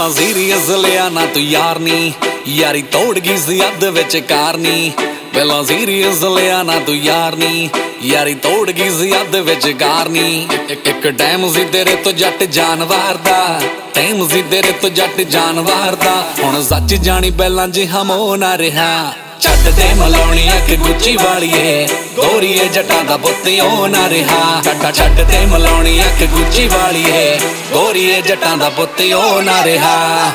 ਪਹਿਲਾਂ ਸੀਰੀਅਸ ਲਿਆ ਨਾ ਤੂੰ ਯਾਰ ਨੀ, ਯਾਰੀ ਤੋੜ ਗਈ ਸੀ ਅੱਧ ਵਿੱਚ ਕਾਰਨੀ। ਪਹਿਲਾਂ ਸੀਰੀਅਸ ਲਿਆ ਨਾ ਤੂੰ ਯਾਰ ਨੀ, ਯਾਰੀ ਤੋੜ ਗਈ ਸੀ ਅੱਧ ਵਿੱਚ ਕਾਰਨੀ। ਇੱਕ ਟਾਈਮ ਸੀ ਤੇਰੇ ਤੋਂ ਜੱਟ ਜਾਨਵਰ ਦਾ, ਟਾਈਮ ਸੀ ਤੇਰੇ ਤੋਂ ਜੱਟ ਜਾਨਵਰ ਦਾ। ਹੁਣ ਸੱਚ ਜਾਣੀ ਪਹਿਲਾਂ ਜਿਹਾ ਮੋਹ ਨਾ ਰਿਹਾ। ਛੱਡ ਦੇ ਮਲਾਉਣੀ ਅੱਖ ਗੁੱਚੀ ਵਾਲੀਏ, ਗੋਰੀਏ ਜੱਟਾਂ ਦਾ ਪੁੱਤ ਉਹ ਨਾ ਰਿਹਾ। ਛੱਡ ਦੇ ਮਲਾਉਣੀ ਅੱਖ ਗੁੱਚੀ ਵਾਲੀਏ, ਗੋਰੀਏ ਜੱਟਾਂ ਦਾ ਪੁੱਤ ਉਹ ਨਾ ਰਿਹਾ।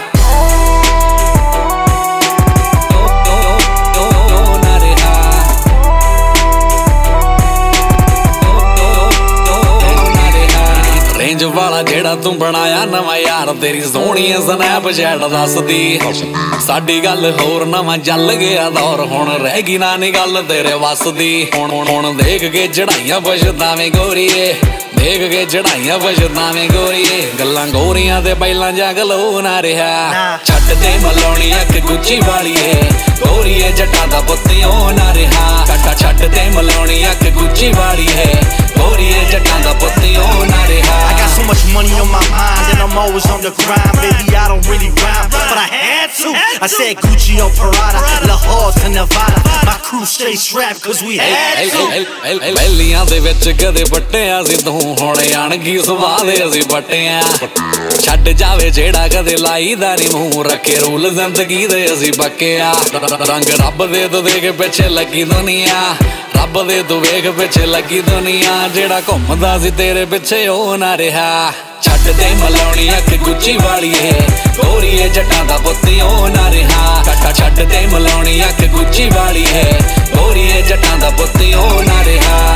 ਰੇਂਜ ਵਾਲਾ ਜਿਹੜਾ ਤੂੰ ਬਣਾਇਆ ਨਵਾਂ ਯਾਰ, ਤੇਰੀ ਸੋਹਣੀ ਸਨੈਪਚੈਟ ਦੱਸਦੀ। ਸਾਡੀ ਗੱਲ ਹੋਰ ਨਵਾਂ ਚੱਲ ਗਿਆ ਦੌਰ, ਹੁਣ ਰਹਿ ਗਈ ਨਾ ਨੀ ਗੱਲ ਤੇਰੇ ਵੱਸ ਦੀ। ਹੁਣ ਦੇਖ ਕੇ ਚੜਾਈਆਂ ਪਛਤਾਵੇਂ ਗੋਰੀਏ, ਦੇਖ ਕੇ ਚੜਾਈਆਂ ਪਛਤਾਵੇਂ ਗੋਰੀਏ। ਗੱਲਾਂ ਗੋਰੀਆਂ ਤੇ ਪਹਿਲਾਂ ਜਗਲੋ ਨਾ ਰਿਹਾ। ਛੱਡ ਦੇ ਮਲਾਉਣੀ ਅੱਖ ਗੁੱਚੀ ਵਾਲੀਏ, ਗੋਰੀਏ ਜੱਟਾਂ ਦਾ ਪੁੱਤ ਉਹ ਨਾ ਰਿਹਾ। ਛੱਡ ਦੇ ਮਲਾਉਣੀ ਅੱਖ ਗੁੱਚੀ ਵਾਲੀਏ, ਗੋਰੀਏ ਜੱਟਾਂ ਦਾ ਪੁੱਤ ਉਹ ਨਾ ਰਿਹਾ। I got so much money on my mind and I'm always on the grind. Baby, I don't really rhyme, but I had to. I said Gucci on Prada, Lahore to Nevada. My crew stay strapped cause we had to. ਪਹਿਲੀਆਂ ਦੇ ਵਿੱਚ ਕਦੇ ਵੱਟਿਆ ਸੀ ਤੂੰ, ਹੁਣ ਅਣਗੀ ਸਵਾਦ ਅਸੀਂ ਵੱਟਿਆ। ਛੱਡ ਜਾਵੇ ਜਿਹੜਾ ਕਦੇ ਲਾਈਦਾ ਨੀ ਮੂੰਹ, ਰੱਖੇ ਰੂਲ ਜ਼ਿੰਦਗੀ ਦੇ ਅਸੀਂ ਪੱਕਿਆ। ਰੰਗ ਰੱਬ ਦੇ ਤੂੰ ਦੇਖ ਪਿੱਛੇ ਲੱਗੀ ਦੁਨੀਆ, ਰੱਬ ਦੇ ਤੂੰ ਵੇਖ ਪਿੱਛੇ ਲੱਗੀ ਦੁਨੀਆ। ਜਿਹੜਾ ਘੁੰਮਦਾ ਸੀ ਤੇਰੇ ਪਿੱਛੇ ਉਹ ਨਾ ਰਿਹਾ। ਛੱਡ ਦੇ ਮਲਾਉਣੀ ਅੱਖ ਗੁੱਚੀ ਵਾਲੀਏ, ਗੋਰੀਏ ਜੱਟਾਂ ਦਾ ਪੁੱਤ ਉਹ ਨਾ ਰਿਹਾ। ਛੱਡ ਦੇ ਮਲਾਉਣੀ ਅੱਖ ਗੁੱਚੀ ਵਾਲੀਏ, ਗੋਰੀਏ ਜੱਟਾਂ ਦਾ ਪੁੱਤ ਉਹ ਨਾ ਰਿਹਾ।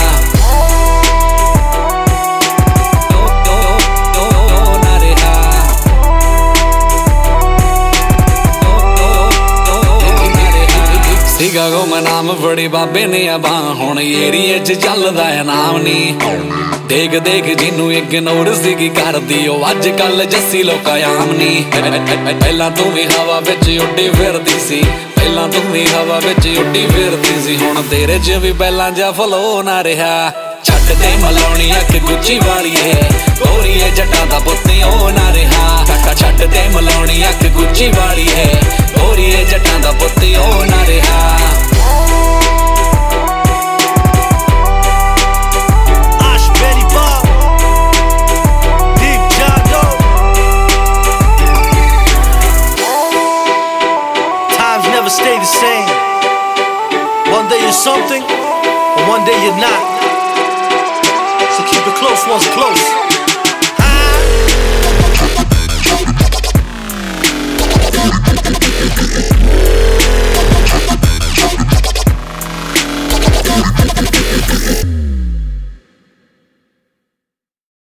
ਸੀਗਾ ਗੁਮਨਾਮ ਬੜੀ ਬਾਬੇ ਨੇ ਅਬਾਂ, ਹੁਣ ਏਰੀਏ 'ਚ ਚੱਲਦਾ ਇਨਾਮ ਨੀ। ਦੇਖ ਦੇਖ ਜਿਹਨੂੰ ਇਗਨੋਰ ਸੀਗੀ ਕਰਦੀ, ਉਹ ਅੱਜ ਕੱਲ ਜੱਸੀ ਲੋਕਾਂ ਆਮ ਨੀ। ਪਹਿਲਾਂ ਤੂੰ ਵੀ ਹਵਾ ਵਿੱਚ ਉੱਡੀ ਫਿਰਦੀ ਸੀ, ਪਹਿਲਾਂ ਤੂੰ ਵੀ ਹਵਾ ਵਿੱਚ ਉੱਡੀ ਫਿਰਦੀ ਸੀ। ਹੁਣ ਤੇਰੇ 'ਚ ਵੀ ਪਹਿਲਾਂ ਜਿਹਾ ਫਲੋ ਨਾ ਰਿਹਾ। ਛੱਡ ਦੇ ਮਲਾਉਣੀ ਅੱਖ ਗੁੱਚੀ ਵਾਲੀਏ, ਗੋਰੀਏ ਜੱਟਾਂ ਦਾ ਪੁੱਤ ਉਹ ਨਾ ਰਿਹਾ। ਛੱਡ ਦੇ ਮਲਾਉਣੀ ਅੱਖ ਗੁੱਚੀ ਵਾਲੀਏ, ਗੋਰੀਏ ਜੱਟਾਂ ਦਾ ਪੁੱਤ ਉਹ ਨਾ ਰਿਹਾ। Stay the same. One day you're something, and one day you're not. So keep it close once close.